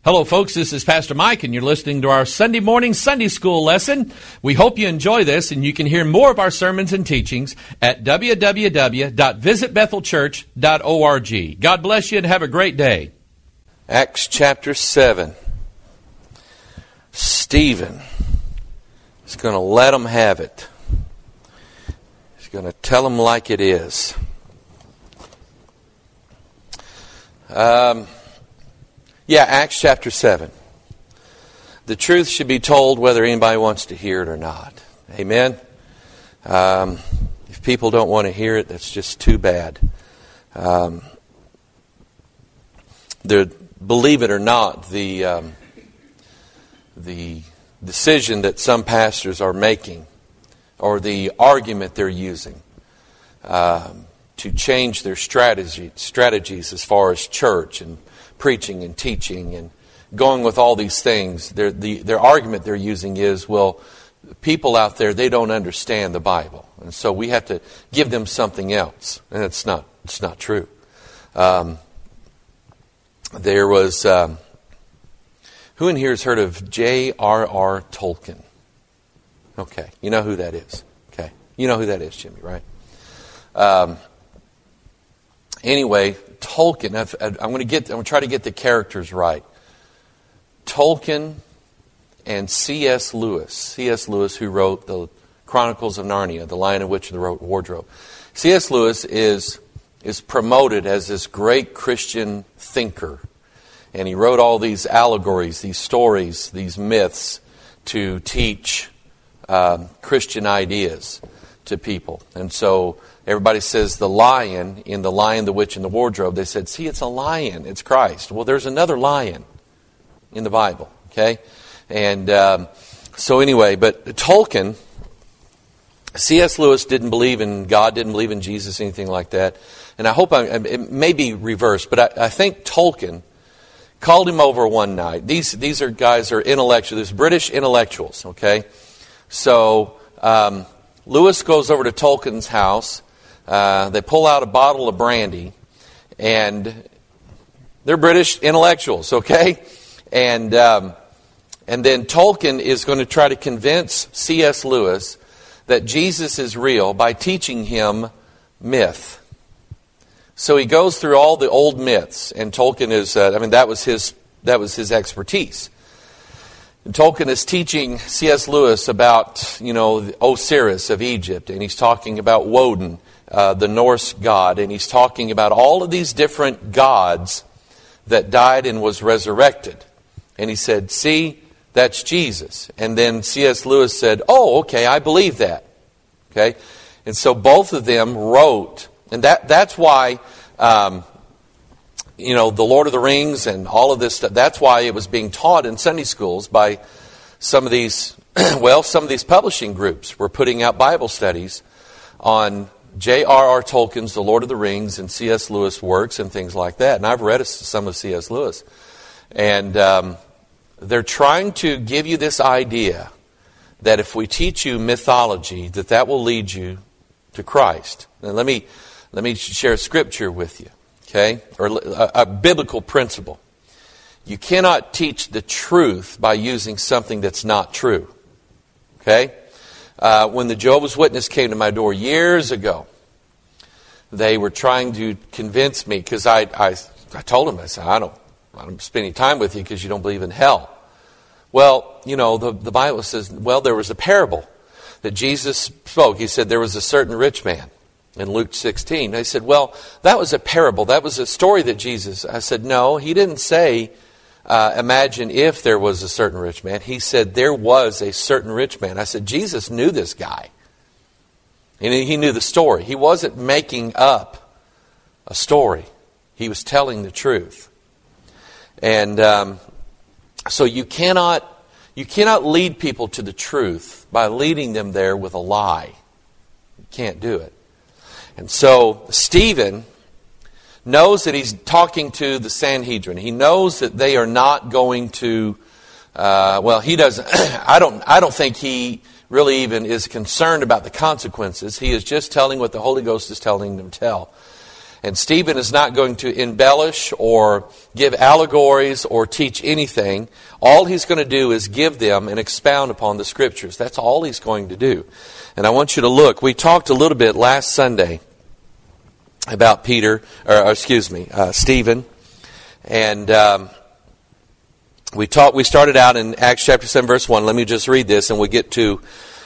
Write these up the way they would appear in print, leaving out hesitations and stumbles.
Hello, folks. This is Pastor Mike, and you're listening to our Sunday morning Sunday school lesson. We hope you enjoy this, and you can hear more of our sermons and teachings at www.visitbethelchurch.org. God bless you, and have a great day. Acts chapter 7. Stephen is going to let them have it. He's going to tell them like it is. Acts chapter 7. The truth should be told whether anybody wants to hear it or not. Amen? If people don't want to hear it, that's just too bad. Believe it or not, the decision that some pastors are making, or the argument they're using, to change their strategies as far as church and preaching and teaching and going with all these things, their argument they're using is, well, people out there, they don't understand the Bible, and so we have to give them something else, and it's not true. There was who in here has heard of J.R.R. Tolkien? Okay, you know who that is. Okay, you know who that is, Jimmy, right? Anyway, Tolkien. I'm going to try to get the characters right. Tolkien and C.S. Lewis. C.S. Lewis, who wrote the Chronicles of Narnia, The Lion, the Witch, and the Wardrobe. C.S. Lewis is promoted as this great Christian thinker, and he wrote all these allegories, these stories, these myths to teach Christian ideas to people. And so everybody says the lion in The Lion, the Witch, and the Wardrobe. They said, see, it's a lion. It's Christ. Well, there's another lion in the Bible. Okay? And so anyway, but Tolkien, C.S. Lewis didn't believe in God, didn't believe in Jesus, anything like that. And I hope it may be reversed, but I think Tolkien called him over one night. These are guys are intellectuals. There's British intellectuals, okay? So Lewis goes over to Tolkien's house. They pull out a bottle of brandy, and they're British intellectuals, okay? And then Tolkien is going to try to convince C.S. Lewis that Jesus is real by teaching him myth. So he goes through all the old myths, and Tolkien is, that was his expertise. And Tolkien is teaching C.S. Lewis about, Osiris of Egypt, and he's talking about Woden, the Norse god, and he's talking about all of these different gods that died and was resurrected. And he said, see, that's Jesus. And then C.S. Lewis said, oh, okay, I believe that. Okay? And so both of them wrote, and that's why, The Lord of the Rings and all of this stuff, that's why it was being taught in Sunday schools by some of these, some of these publishing groups were putting out Bible studies on J.R.R. Tolkien's The Lord of the Rings and C.S. Lewis works and things like that. And I've read some of C.S. Lewis. And they're trying to give you this idea that if we teach you mythology, that will lead you to Christ. Now let me share a scripture with you, okay? Or a biblical principle. You cannot teach the truth by using something that's not true, okay? When the Jehovah's Witness came to my door years ago, they were trying to convince me, because I told them, I said, I don't spend any time with you because you don't believe in hell. Well, the Bible says, there was a parable that Jesus spoke. He said there was a certain rich man in Luke 16. They said, that was a parable. That was a story that Jesus... I said, no, he didn't say, imagine if there was a certain rich man. He said there was a certain rich man. I said, Jesus knew this guy. And he knew the story. He wasn't making up a story. He was telling the truth. And so you cannot lead people to the truth by leading them there with a lie. You can't do it. And so Stephen knows that he's talking to the Sanhedrin. He knows that they are not going to. He doesn't. I don't think he really even is concerned about the consequences. He is just telling what the Holy Ghost is telling him to tell. And Stephen is not going to embellish or give allegories or teach anything. All he's going to do is give them and expound upon the Scriptures. That's all he's going to do. And I want you to look. We talked a little bit last Sunday about Stephen. And we started out in Acts chapter 7, verse 1. Let me just read this, and we'll get to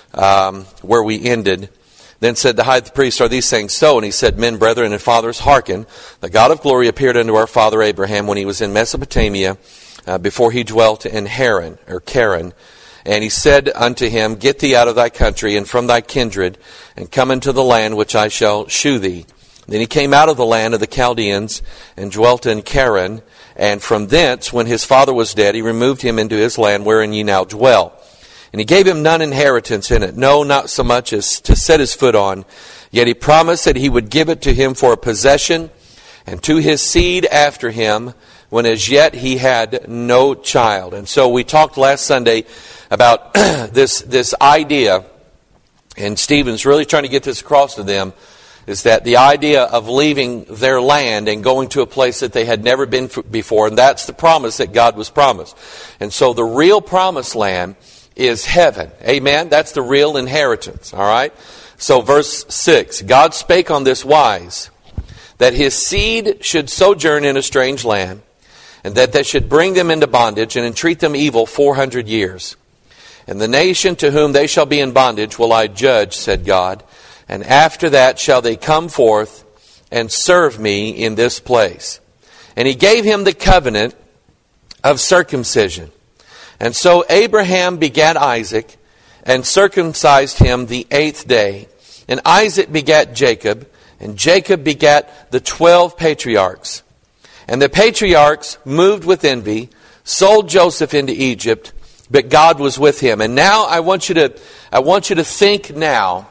where we ended. Then said the high priest, "Are these things so?" And he said, "Men, brethren, and fathers, hearken. The God of glory appeared unto our father Abraham when he was in Mesopotamia, before he dwelt in Haran, or Charan. And he said unto him, Get thee out of thy country and from thy kindred, and come into the land which I shall shew thee. Then he came out of the land of the Chaldeans, and dwelt in Charan. And from thence, when his father was dead, he removed him into his land wherein ye now dwell. And he gave him none inheritance in it, no, not so much as to set his foot on. Yet he promised that he would give it to him for a possession, and to his seed after him, when as yet he had no child." And so we talked last Sunday about this idea, and Stephen's really trying to get this across to them, is that the idea of leaving their land and going to a place that they had never been before, and that's the promise that God was promised. And so the real promised land is heaven. Amen? That's the real inheritance. All right? So verse 6, God spake on this wise, that his seed should sojourn in a strange land, and that they should bring them into bondage and entreat them evil 400 years. And the nation to whom they shall be in bondage will I judge, said God. And after that shall they come forth and serve me in this place. And he gave him the covenant of circumcision. And so Abraham begat Isaac, and circumcised him the 8th day. And Isaac begat Jacob, and Jacob begat the 12 patriarchs. And the patriarchs, moved with envy, sold Joseph into Egypt, but God was with him. And now I want you to think now,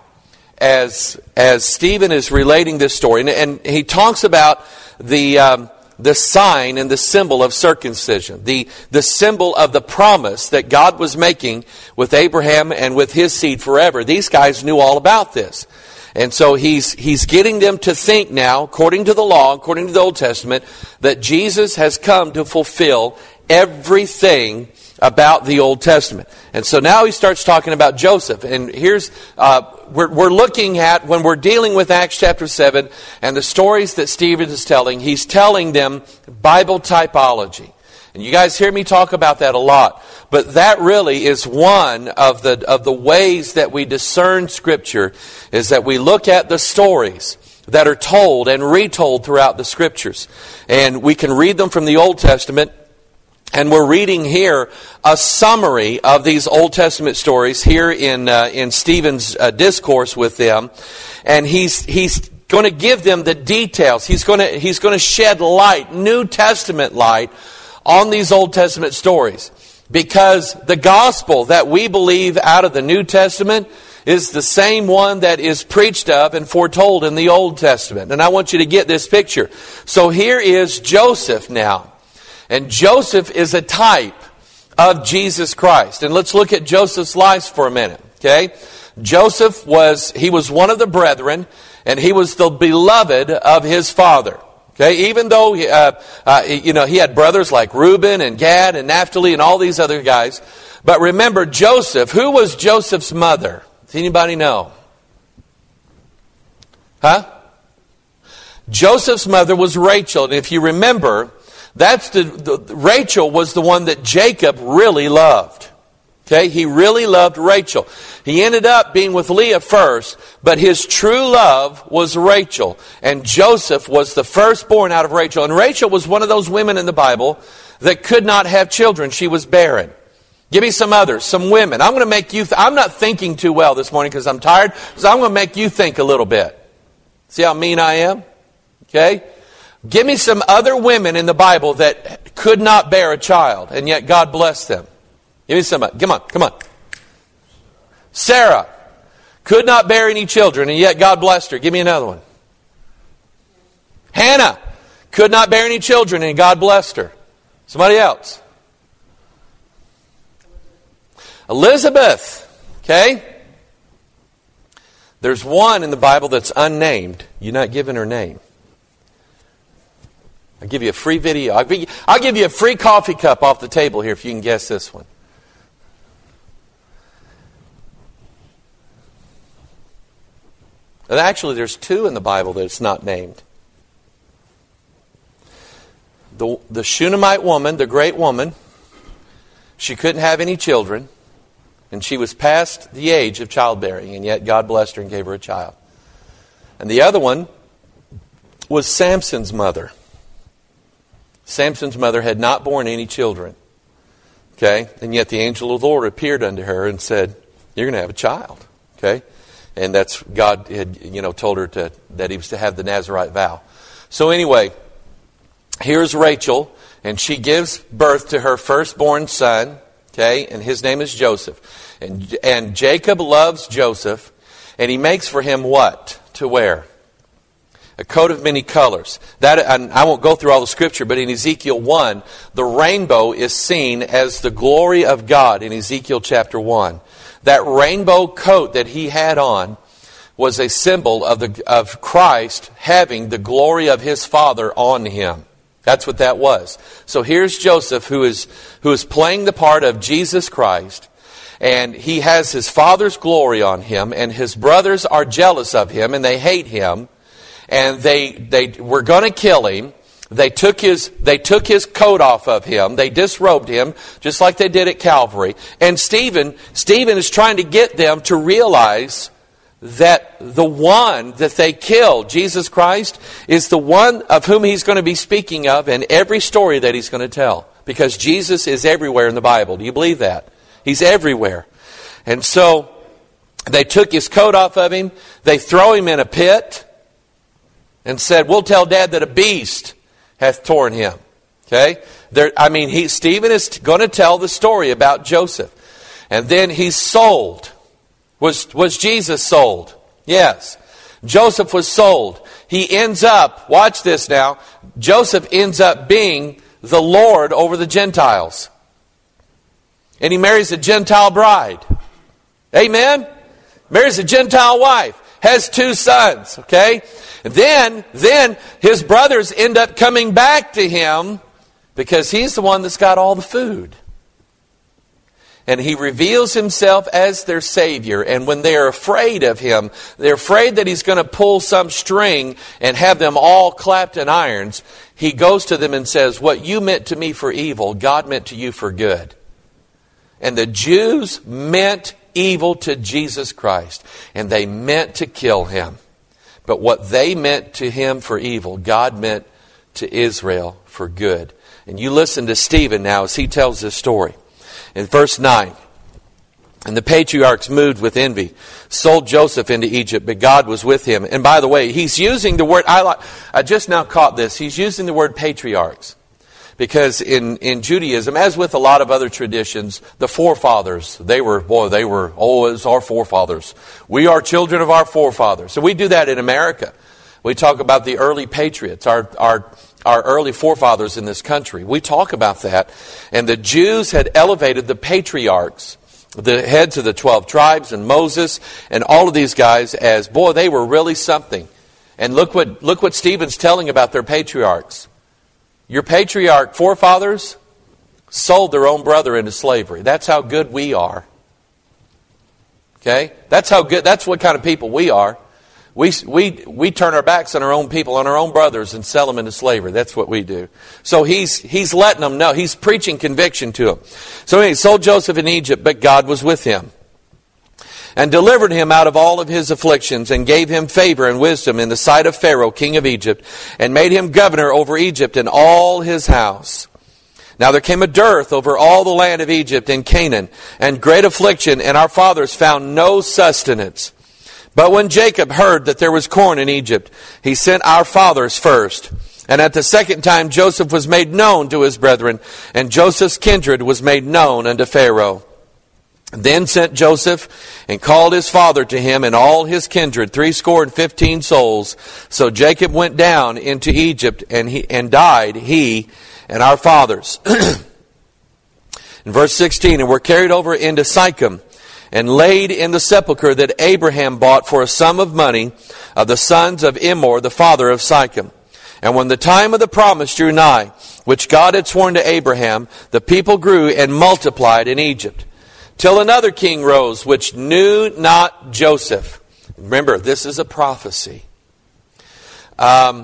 as Stephen is relating this story, and he talks about the sign and the symbol of circumcision, the symbol of the promise that God was making with Abraham and with his seed forever. These guys knew all about this. And so he's getting them to think now, according to the law, according to the Old Testament, that Jesus has come to fulfill everything about the Old Testament. And so now he starts talking about Joseph. And here's, we're looking at, when we're dealing with Acts chapter 7 and the stories that Stephen is telling, he's telling them Bible typology. And you guys hear me talk about that a lot. But that really is one of the ways that we discern Scripture, is that we look at the stories that are told and retold throughout the Scriptures. And we can read them from the Old Testament. And we're reading here a summary of these Old Testament stories here in Stephen's discourse with them. And he's going to give them the details. He's going to shed light, New Testament light, on these Old Testament stories. Because the gospel that we believe out of the New Testament is the same one that is preached of and foretold in the Old Testament. And I want you to get this picture. So here is Joseph now. And Joseph is a type of Jesus Christ. And let's look at Joseph's life for a minute. Okay? Joseph was one of the brethren, and he was the beloved of his father. Okay? Even though he had brothers like Reuben and Gad and Naphtali and all these other guys. But remember Joseph. Who was Joseph's mother? Does anybody know? Huh? Joseph's mother was Rachel. And if you remember, Rachel was the one that Jacob really loved. Okay, he really loved Rachel. He ended up being with Leah first, but his true love was Rachel. And Joseph was the firstborn out of Rachel. And Rachel was one of those women in the Bible that could not have children. She was barren. Give me some others, some women. I'm going to make you, I'm not thinking too well this morning because I'm tired, so I'm going to make you think a little bit. See how mean I am? Okay? Give me some other women in the Bible that could not bear a child, and yet God blessed them. Give me some. Come on. Sarah could not bear any children, and yet God blessed her. Give me another one. Hannah could not bear any children, and God blessed her. Somebody else. Elizabeth. Okay? There's one in the Bible that's unnamed. You're not giving her name. I'll give you a free video. I'll give you a free coffee cup off the table here if you can guess this one. And actually, there's two in the Bible that it's not named. The Shunammite woman, the great woman, she couldn't have any children, and she was past the age of childbearing, and yet God blessed her and gave her a child. And the other one was Samson's mother. Samson's mother had not borne any children. Okay? And yet the angel of the Lord appeared unto her and said, you're going to have a child. Okay? And that's God had, told her that he was to have the Nazirite vow. So anyway, here's Rachel, and she gives birth to her firstborn son, okay, and his name is Joseph. And Jacob loves Joseph, and he makes for him what to wear? A coat of many colors. And I won't go through all the scripture, but in Ezekiel 1, the rainbow is seen as the glory of God in Ezekiel chapter 1. That rainbow coat that he had on was a symbol of Christ having the glory of his Father on him. That's what that was. So here's Joseph who is playing the part of Jesus Christ, and he has his Father's glory on him, and his brothers are jealous of him, and they hate him, and they were going to kill him. They took his coat off of him. They disrobed him, just like they did at Calvary. And Stephen is trying to get them to realize that the one that they killed, Jesus Christ, is the one of whom he's going to be speaking of in every story that he's going to tell. Because Jesus is everywhere in the Bible. Do you believe that? He's everywhere. And so they took his coat off of him. They throw him in a pit and said, we'll tell Dad that a beast hath torn him. Okay? Stephen is going to tell the story about Joseph. And then he's sold. Was Jesus sold? Yes. Joseph was sold. He ends up, watch this now, Joseph ends up being the Lord over the Gentiles. And he marries a Gentile bride. Amen? Marries a Gentile wife. Has 2 sons. Okay? Then his brothers end up coming back to him because he's the one that's got all the food. And he reveals himself as their Savior. And when they are afraid of him, they're afraid that he's going to pull some string and have them all clapped in irons. He goes to them and says, what you meant to me for evil, God meant to you for good. And the Jews meant evil to Jesus Christ. And they meant to kill him. But what they meant to him for evil, God meant to Israel for good. And you listen to Stephen now as he tells this story. In verse 9, and the patriarchs, moved with envy, sold Joseph into Egypt, but God was with him. And by the way, he's using the word, I just now caught this, he's using the word patriarchs. Because in Judaism, as with a lot of other traditions, the forefathers, it's our forefathers. We are children of our forefathers. So we do that in America. We talk about the early patriots, our early forefathers in this country. We talk about that. And the Jews had elevated the patriarchs, the heads of the 12 tribes, and Moses, and all of these guys as, they were really something. And look what Stephen's telling about their patriarchs. Your patriarch forefathers sold their own brother into slavery. That's how good we are. Okay? That's what kind of people we are. We turn our backs on our own people, on our own brothers, and sell them into slavery. That's what we do. So he's letting them know. He's preaching conviction to them. So he sold Joseph in Egypt, but God was with him, and delivered him out of all of his afflictions, and gave him favor and wisdom in the sight of Pharaoh, king of Egypt, and made him governor over Egypt and all his house. Now there came a dearth over all the land of Egypt and Canaan, and great affliction, and our fathers found no sustenance. But when Jacob heard that there was corn in Egypt, he sent our fathers first. And at the second time Joseph was made known to his brethren, and Joseph's kindred was made known unto Pharaoh. Then sent Joseph and called his father to him and all his kindred, 75 souls. So Jacob went down into Egypt, and died, he and our fathers. In verse 16, and were carried over into Sychem, and laid in the sepulchre that Abraham bought for a sum of money of the sons of Emor, the father of Sychem. And when the time of the promise drew nigh, which God had sworn to Abraham, the people grew and multiplied in Egypt, till another king rose, which knew not Joseph. Remember, this is a prophecy. The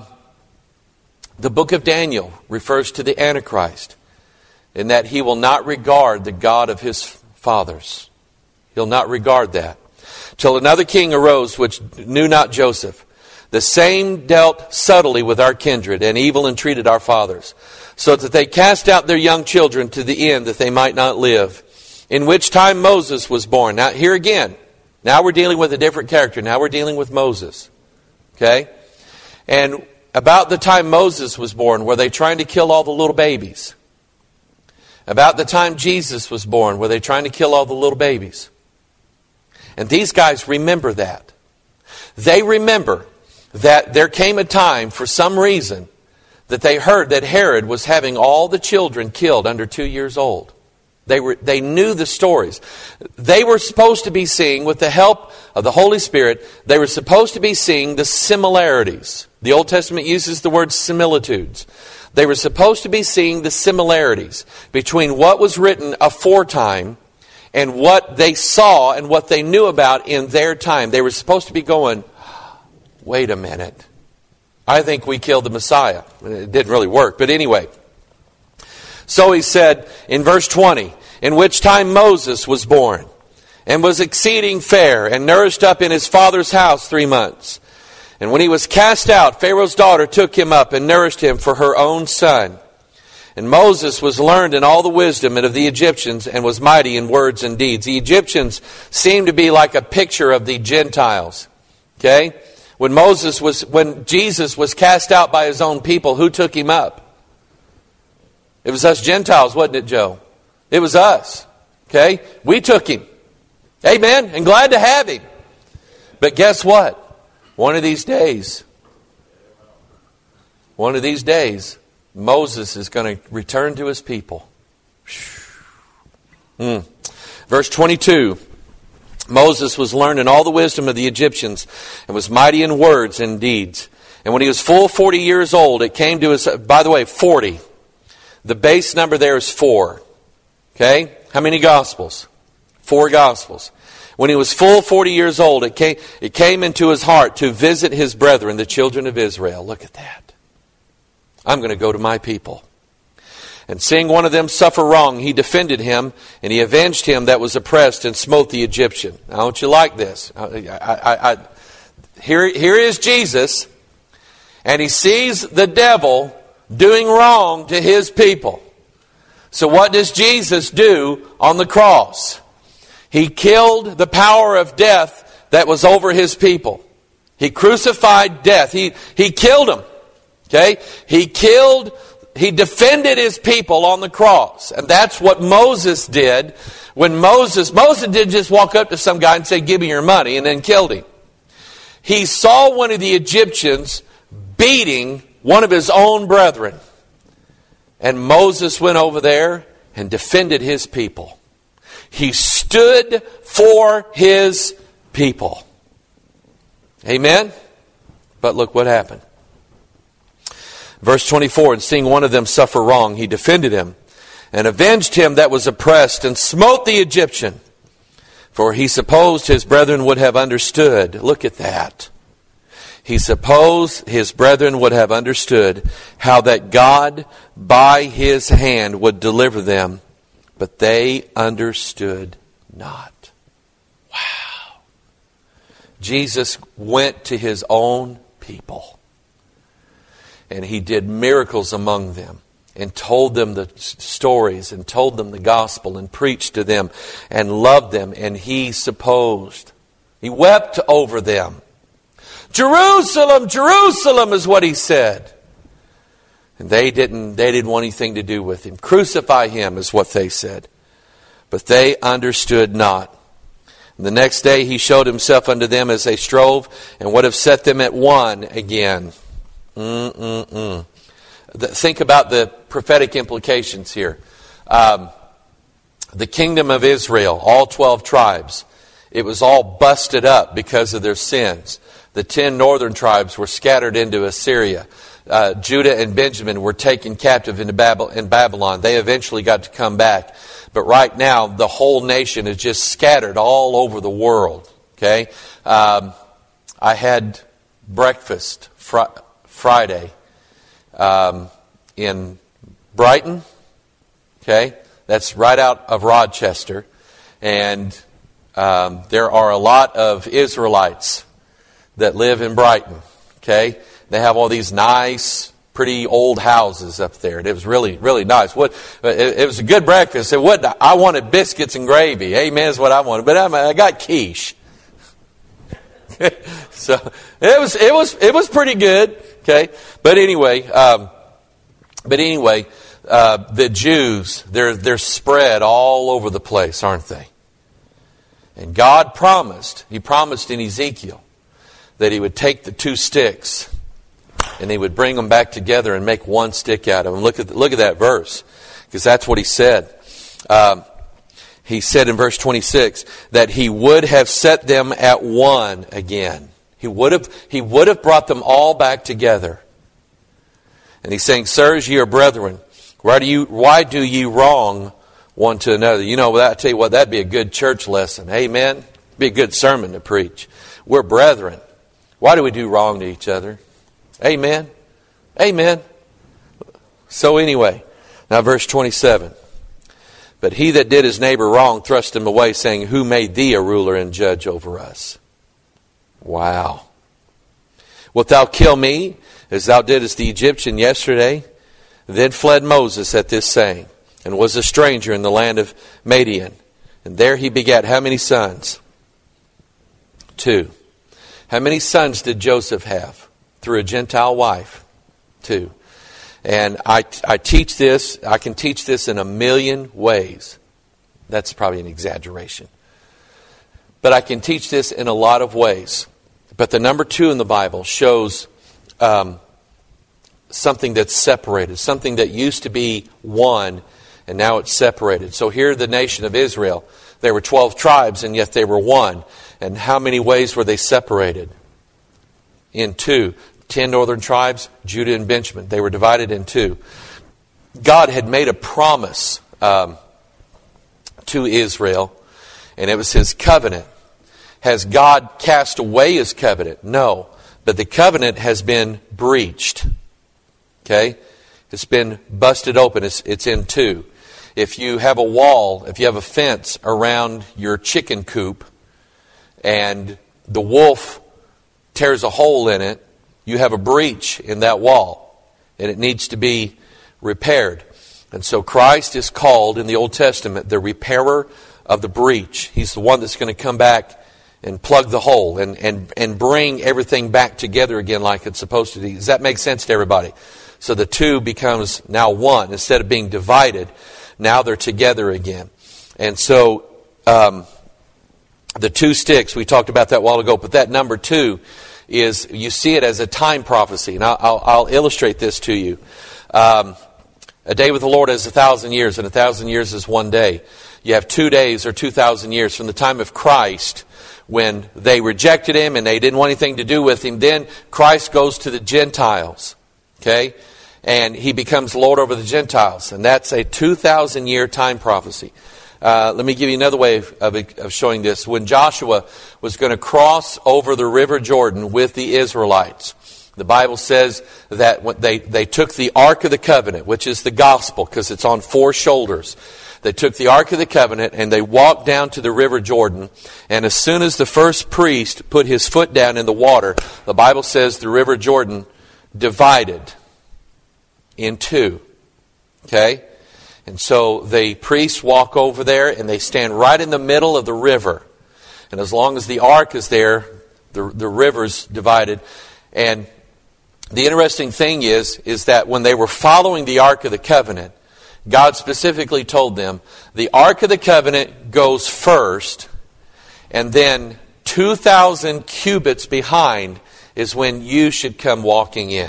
book of Daniel refers to the Antichrist, in that he will not regard the God of his fathers. He'll not regard that. Till another king arose, which knew not Joseph. The same dealt subtly with our kindred, and evil entreated our fathers, so that they cast out their young children to the end, that they might not live. In which time Moses was born. Now, here again, now we're dealing with a different character. Now we're dealing with Moses. Okay? And about the time Moses was born, were they trying to kill all the little babies? About the time Jesus was born, were they trying to kill all the little babies? And these guys remember that. They remember that there came a time, for some reason, that they heard that Herod was having all the children killed under 2 years old. They knew the stories. They were supposed to be seeing, with the help of the Holy Spirit, they were supposed to be seeing the similarities. The Old Testament uses the word similitudes. They were supposed to be seeing the similarities between what was written aforetime and what they saw and what they knew about in their time. They were supposed to be going, wait a minute. I think we killed the Messiah. It didn't really work, but anyway. So he said in verse 20, in which time Moses was born, and was exceeding fair, and nourished up in his father's house 3 months. And when he was cast out, Pharaoh's daughter took him up and nourished him for her own son. And Moses was learned in all the wisdom of the Egyptians, and was mighty in words and deeds. The Egyptians seem to be like a picture of the Gentiles. Okay? When Jesus was cast out by his own people, who took him up? It was us Gentiles, wasn't it, Joe? It was us. Okay? We took him. Amen? And glad to have him. But guess what? One of these days, Moses is going to return to his people. Verse 22. Moses was learned in all the wisdom of the Egyptians, and was mighty in words and deeds. And when he was full 40 years old, it came to his... By the way, 40. The base number there is 4. Okay? How many Gospels? 4 Gospels. When he was full 40 years old, it came into his heart to visit his brethren, the children of Israel. Look at that. I'm going to go to my people. And seeing one of them suffer wrong, he defended him, and he avenged him that was oppressed, and smote the Egyptian. Now, don't you like this? Here is Jesus, and he sees the devil doing wrong to his people. So what does Jesus do on the cross? He killed the power of death that was over his people. He crucified death. He killed them. Okay? He defended his people on the cross. And that's what Moses did. When Moses didn't just walk up to some guy and say, give me your money, and then killed him. He saw one of the Egyptians beating one of his own brethren. And Moses went over there and defended his people. He stood for his people. Amen? But look what happened. Verse 24, and seeing one of them suffer wrong, he defended him, and avenged him that was oppressed, and smote the Egyptian. For he supposed his brethren would have understood. Look at that. He supposed his brethren would have understood how that God by his hand would deliver them, but they understood not. Wow. Jesus went to his own people, and he did miracles among them, and told them the stories, and told them the gospel, and preached to them, and loved them, and he wept over them. Jerusalem, Jerusalem is what he said. And they didn't want anything to do with him. Crucify him is what they said. But they understood not. And the next day he showed himself unto them as they strove, and would have set them at one again. Think about the prophetic implications here. The kingdom of Israel, all 12 tribes, it was all busted up because of their sins. The 10 northern tribes were scattered into Assyria. Judah and Benjamin were taken captive in Babylon. They eventually got to come back. But right now, the whole nation is just scattered all over the world. Okay? I had breakfast Friday in Brighton. Okay? That's right out of Rochester. And there are a lot of Israelites that live in Brighton. Okay? They have all these nice, pretty old houses up there. And it was really, really nice. It was a good breakfast. I wanted biscuits and gravy. Amen is what I wanted. But I got quiche. So it was pretty good. Okay? But anyway, the Jews, they're spread all over the place, aren't they? And God promised in Ezekiel that He would take the two sticks and He would bring them back together and make one stick out of them. Look at that verse, because that's what He said. He said in verse 26 that He would have set them at one again. He would have brought them all back together. And He's saying, "Sirs, ye are brethren. Why do ye wrong one to another?" You know, I tell you what, that'd be a good church lesson. Amen. Be a good sermon to preach. We're brethren. Why do we do wrong to each other? Amen. Amen. So anyway, now verse 27. "But he that did his neighbor wrong thrust him away, saying, Who made thee a ruler and judge over us?" Wow. "Wilt thou kill me, as thou didst the Egyptian yesterday? Then fled Moses at this saying, and was a stranger in the land of Madian. And there he begat how many sons? 2. How many sons did Joseph have through a Gentile wife? 2. And I teach this, I can teach this in a million ways. That's probably an exaggeration. But I can teach this in a lot of ways. But the number 2 in the Bible shows something that's separated, something that used to be one, and now it's separated. So here the nation of Israel, there were 12 tribes, and yet they were one. And how many ways were they separated? In 2. 10 northern tribes, Judah and Benjamin. They were divided in 2. God had made a promise to Israel, and it was His covenant. Has God cast away His covenant? No. But the covenant has been breached. Okay? It's been busted open. It's in 2. If you have a wall, if you have a fence around your chicken coop, and the wolf tears a hole in it, you have a breach in that wall, and it needs to be repaired. And so Christ is called in the Old Testament the repairer of the breach. He's the one that's going to come back and plug the hole and bring everything back together again like it's supposed to be. Does that make sense to everybody? So the 2 becomes now one. Instead of being divided, now they're together again. And so the 2 sticks, we talked about that a while ago, but that number 2 is, you see it as a time prophecy. And I'll illustrate this to you. A day with the Lord is 1,000 years, and 1,000 years is one day. You have 2 days or 2,000 years from the time of Christ, when they rejected Him and they didn't want anything to do with Him. Then Christ goes to the Gentiles. Okay? And He becomes Lord over the Gentiles. And that's a 2,000-year time prophecy. Let me give you another way of showing this. When Joshua was going to cross over the River Jordan with the Israelites, the Bible says that when they took the Ark of the Covenant, which is the gospel, because it's on 4 shoulders. They took the Ark of the Covenant and they walked down to the River Jordan. And as soon as the first priest put his foot down in the water, the Bible says the River Jordan divided in 2. Okay? And so the priests walk over there and they stand right in the middle of the river. And as long as the ark is there, the river's divided. And the interesting thing is that when they were following the Ark of the Covenant, God specifically told them, the Ark of the Covenant goes first, and then 2,000 cubits behind is when you should come walking in.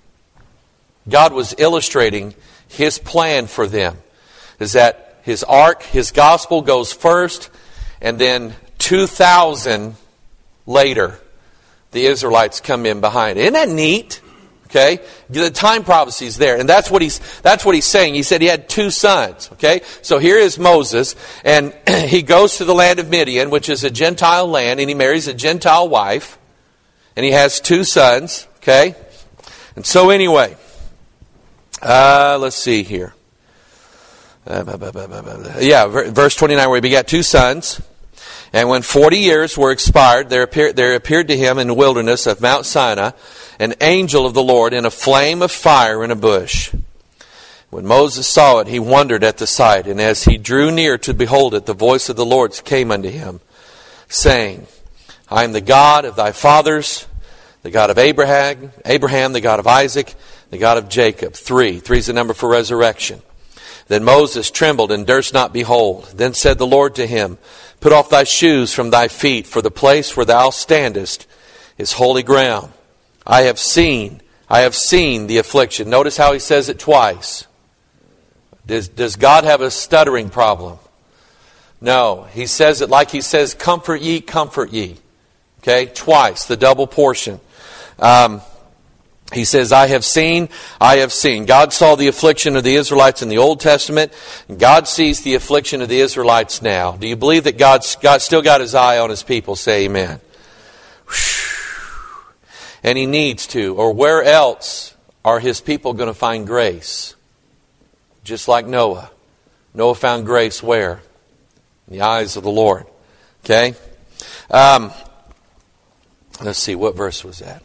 God was illustrating His plan for them, is that His Ark, His gospel goes first, and then 2,000 later, the Israelites come in behind. Isn't that neat? Okay? The time prophecy is there. And that's what he's saying. He said he had 2 sons. Okay? So here is Moses, and he goes to the land of Midian, which is a Gentile land, and he marries a Gentile wife, and he has 2 sons. Okay? And so anyway, let's see here. Verse 29, where he begat 2 sons. And when 40 years were expired, there appeared to him in the wilderness of Mount Sinai an angel of the Lord in a flame of fire in a bush. When Moses saw it, he wondered at the sight. And as he drew near to behold it, the voice of the Lord came unto him, saying, I am the God of thy fathers, the God of Abraham, the God of Isaac, the God of Jacob. 3 is the number for resurrection. Then Moses trembled and durst not behold. Then said the Lord to him, Put off thy shoes from thy feet, for the place where thou standest is holy ground. I have seen the affliction. Notice how he says it twice. Does God have a stuttering problem? No. He says it like he says, comfort ye, comfort ye. Okay, twice, the double portion. He says, I have seen. God saw the affliction of the Israelites in the Old Testament. And God sees the affliction of the Israelites now. Do you believe that God still got his eye on his people? Say amen. And he needs to. Or where else are his people going to find grace? Just like Noah. Noah found grace where? In the eyes of the Lord. Okay? Let's see, what verse was that?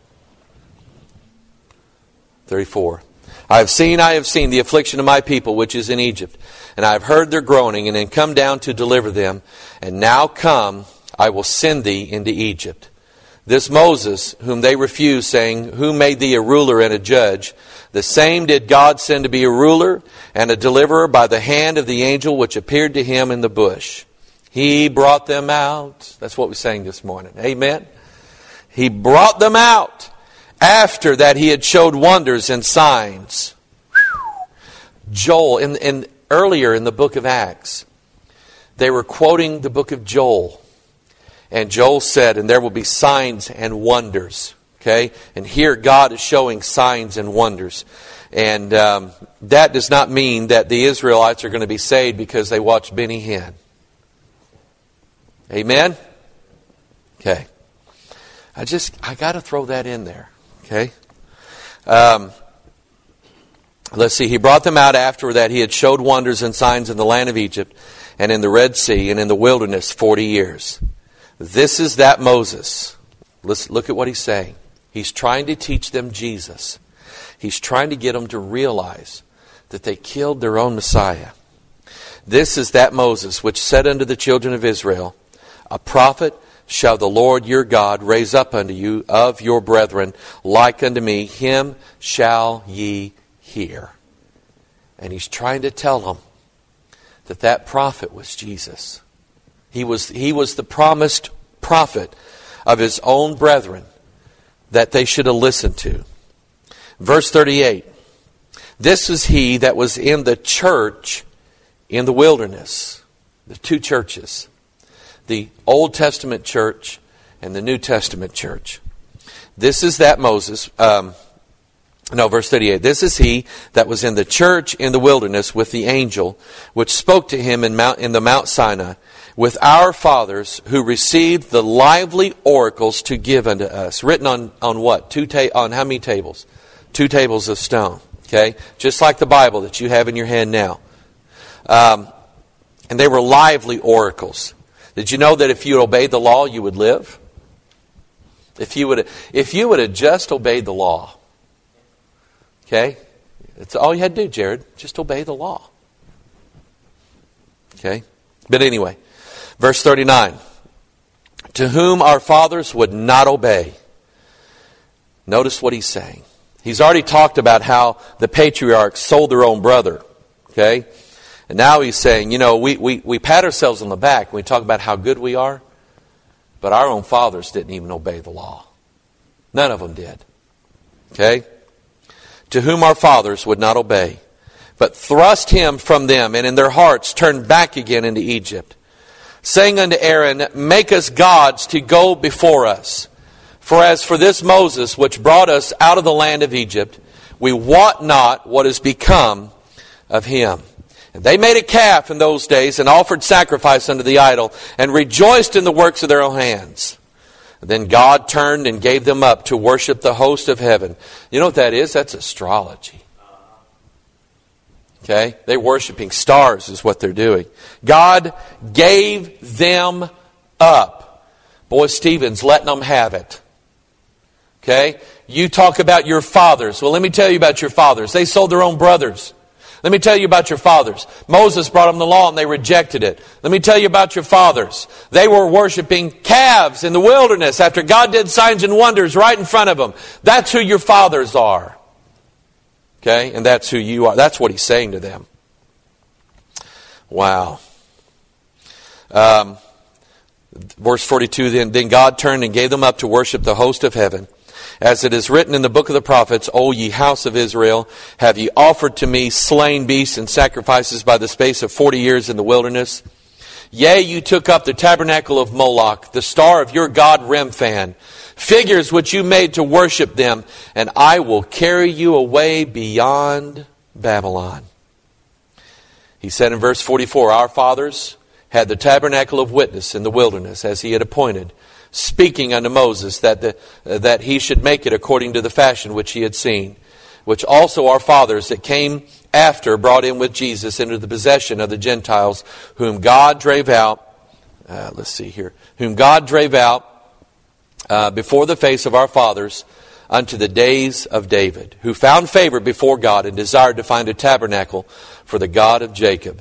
34. I have seen the affliction of my people which is in Egypt, and I have heard their groaning, and am come down to deliver them. And now come, I will send thee into Egypt. This Moses, whom they refused, saying, Who made thee a ruler and a judge? The same did God send to be a ruler and a deliverer by the hand of the angel which appeared to him in the bush. He brought them out. That's what we sang this morning. Amen. He brought them out after that he had showed wonders and signs. Joel, earlier in the book of Acts, they were quoting the book of Joel. And Joel said, and there will be signs and wonders. Okay? And here God is showing signs and wonders. And that does not mean that the Israelites are going to be saved because they watched Benny Hinn. Amen? Okay. I got to throw that in there. Okay? Let's see. He brought them out after that he had showed wonders and signs in the land of Egypt and in the Red Sea and in the wilderness 40 years. This is that Moses. Let's look at what he's saying. He's trying to teach them Jesus. He's trying to get them to realize that they killed their own Messiah. This is that Moses which said unto the children of Israel, A prophet shall the Lord your God raise up unto you of your brethren, like unto me, him shall ye hear. And he's trying to tell them that prophet was Jesus. He was the promised prophet of his own brethren that they should have listened to. Verse 38. This is he that was in the church in the wilderness. The 2 churches. The Old Testament church and the New Testament church. This is that Moses. Verse 38. This is he that was in the church in the wilderness with the angel, which spoke to him in the Mount Sinai, with our fathers, who received the lively oracles to give unto us. Written on what? On how many tables? 2 tables of stone. Okay? Just like the Bible that you have in your hand now. And they were lively oracles. Did you know that if you obeyed the law, you would live? If you would have just obeyed the law. Okay? It's all you had to do, Jared. Just obey the law. Okay? But anyway, verse 39. To whom our fathers would not obey. Notice what he's saying. He's already talked about how the patriarchs sold their own brother. Okay? And now he's saying, we pat ourselves on the back when we talk about how good we are. But our own fathers didn't even obey the law. None of them did. Okay? To whom our fathers would not obey, but thrust him from them, and in their hearts turned back again into Egypt, saying unto Aaron, Make us gods to go before us. For as for this Moses, which brought us out of the land of Egypt, we wot not what is become of him. And they made a calf in those days, and offered sacrifice unto the idol, and rejoiced in the works of their own hands. And then God turned and gave them up to worship the host of heaven. You know what that is? That's astrology. Okay? They're worshiping stars is what they're doing. God gave them up. Boy, Stephen's letting them have it. Okay? You talk about your fathers. Well, let me tell you about your fathers. They sold their own brothers. Let me tell you about your fathers. Moses brought them the law and they rejected it. Let me tell you about your fathers. They were worshiping calves in the wilderness after God did signs and wonders right in front of them. That's who your fathers are. Okay? And that's who you are. That's what he's saying to them. Wow. Verse 42, then God turned and gave them up to worship the host of heaven. As it is written in the book of the prophets, O ye house of Israel, have ye offered to me slain beasts and sacrifices by the space of 40 years in the wilderness? Yea, you took up the tabernacle of Moloch, the star of your god Remphan, figures which you made to worship them, and I will carry you away beyond Babylon. He said in verse 44, our fathers had the tabernacle of witness in the wilderness, as he had appointed, speaking unto Moses that he should make it according to the fashion which he had seen, which also our fathers that came after brought in with Jesus into the possession of the Gentiles, whom God drave out. Whom God drave out before the face of our fathers unto the days of David, who found favor before God and desired to find a tabernacle for the God of Jacob.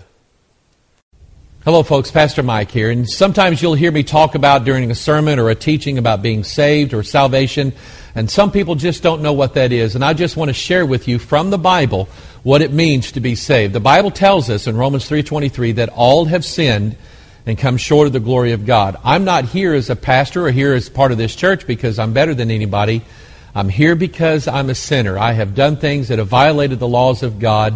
Hello folks, Pastor Mike here, and sometimes you'll hear me talk about during a sermon or a teaching about being saved or salvation, and some people just don't know what that is, and I just want to share with you from the Bible what it means to be saved. The Bible tells us in Romans 3:23 that all have sinned and come short of the glory of God. I'm not here as a pastor or here as part of this church because I'm better than anybody. I'm here because I'm a sinner. I have done things that have violated the laws of God,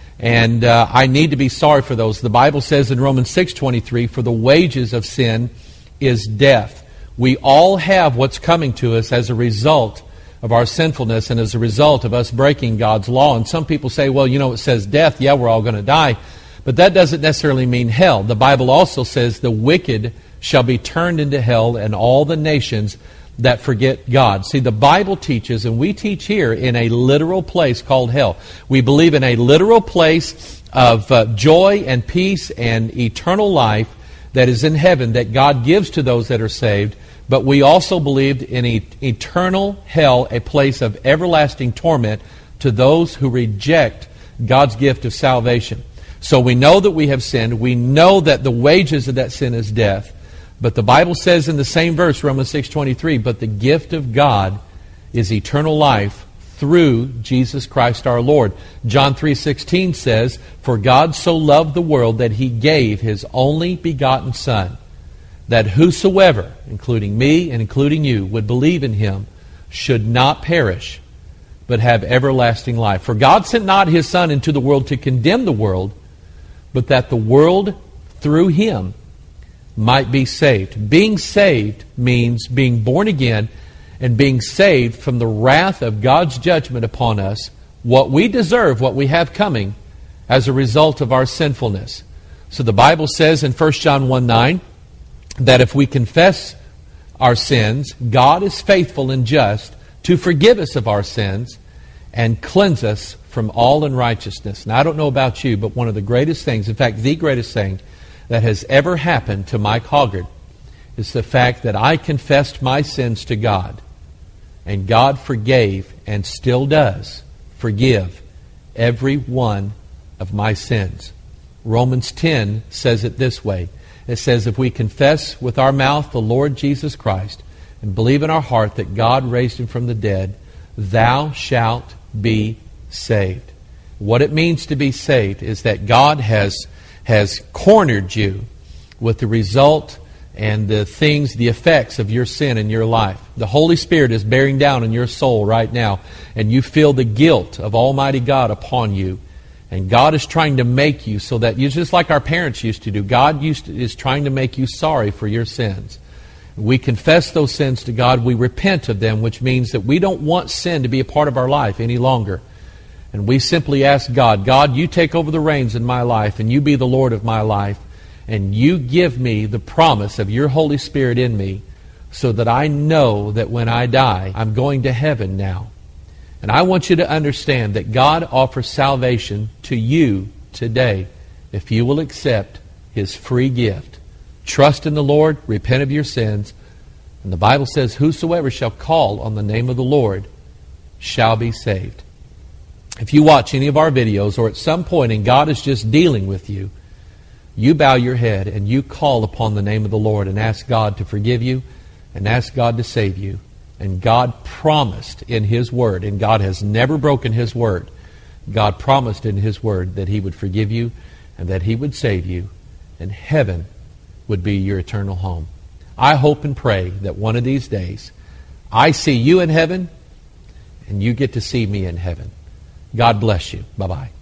and I need to be sorry for those. The Bible says in Romans 6:23, for the wages of sin is death. We all have what's coming to us as a result of our sinfulness and as a result of us breaking God's law. And some people say, well, you know, it says death. Yeah, we're all going to die. But that doesn't necessarily mean hell. The Bible also says the wicked shall be turned into hell, and all the nations that forget God. See, the Bible teaches, and we teach here, in a literal place called hell. We believe in a literal place of joy and peace and eternal life that is in heaven that God gives to those that are saved. But we also believed in eternal hell, a place of everlasting torment to those who reject God's gift of salvation. So we know that we have sinned. We know that the wages of that sin is death. But the Bible says in the same verse, Romans 6:23, but the gift of God is eternal life through Jesus Christ our Lord. John 3:16 says, for God so loved the world that He gave His only begotten Son, that whosoever, including me and including you, would believe in Him should not perish, but have everlasting life. For God sent not His Son into the world to condemn the world, but that the world through Him might be saved. Being saved means being born again and being saved from the wrath of God's judgment upon us, what we deserve, what we have coming as a result of our sinfulness. So the Bible says in 1 John 1:9 that if we confess our sins, God is faithful and just to forgive us of our sins and cleanse us from all unrighteousness. Now, I don't know about you, but one of the greatest things, in fact, the greatest thing that has ever happened to Mike Hoggard is the fact that I confessed my sins to God, and God forgave and still does forgive every one of my sins. Romans 10 says it this way. It says, if we confess with our mouth the Lord Jesus Christ and believe in our heart that God raised Him from the dead, thou shalt be saved. What it means to be saved is that God has cornered you with the result and the things, the effects of your sin in your life. The Holy Spirit is bearing down in your soul right now, and you feel the guilt of Almighty God upon you. And God is trying to make you so that you, just like our parents used to do, God is trying to make you sorry for your sins. We confess those sins to God. We repent of them, which means that we don't want sin to be a part of our life any longer. And we simply ask God, God, you take over the reins in my life, and you be the Lord of my life, and you give me the promise of your Holy Spirit in me, so that I know that when I die, I'm going to heaven now. And I want you to understand that God offers salvation to you today if you will accept His free gift. Trust in the Lord, repent of your sins, and the Bible says, whosoever shall call on the name of the Lord shall be saved. If you watch any of our videos, or at some point and God is just dealing with you, you bow your head and you call upon the name of the Lord and ask God to forgive you and ask God to save you. And God promised in His Word, and God has never broken His Word, God promised in His Word that He would forgive you and that He would save you, and heaven would be your eternal home. I hope and pray that one of these days I see you in heaven and you get to see me in heaven. God bless you. Bye-bye.